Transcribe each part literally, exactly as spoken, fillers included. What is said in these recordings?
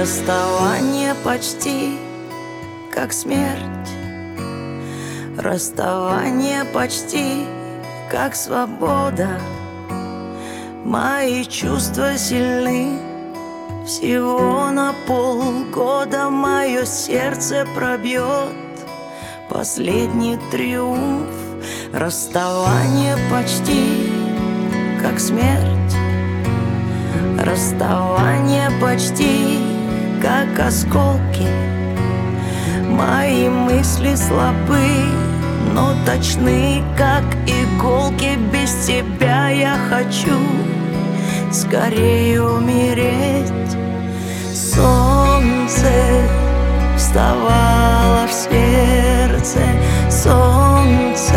Расставание почти как смерть, расставание почти как свобода. Мои чувства сильны всего на полгода. Мое сердце пробьет последний триумф. Расставание почти как смерть, расставание почти как осколки. Мои мысли слабы, но точны, как иголки. Без тебя я хочу скорее умереть. Солнце вставало в сердце, солнце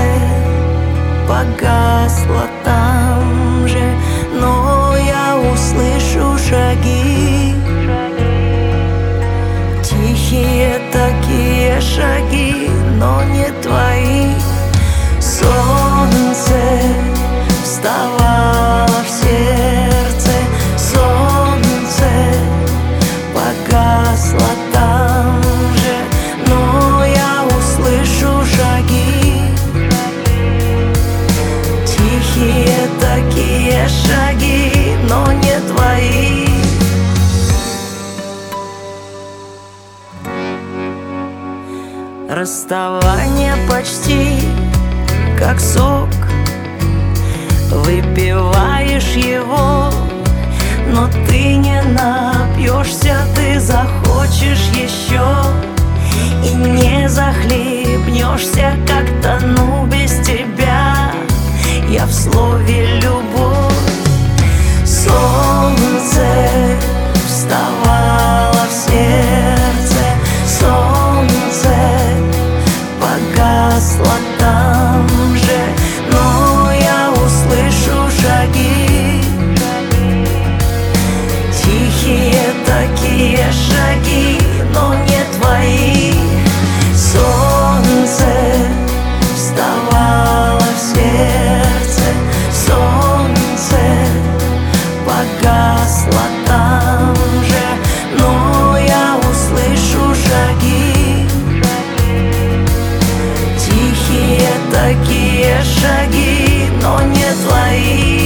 погасло там же, но я услышу шаги, тихие такие шаги, но не твои. Солнце вставало в сердце, солнце погасло там же, но я услышу шаги, тихие такие шаги, но не твои. Расставание почти как сок, выпиваешь его, но ты не напьешься. Ты захочешь еще и не захлебнешься. Как тону без тебя я в слове любовь. Солнце вставало в сердце, солнце погасло там же, но я услышу шаги, тихие такие шаги, но не твои. Солнце вставало в сердце, солнце погасло там же, но я услышу шаги, тихие такие шаги, но не твои.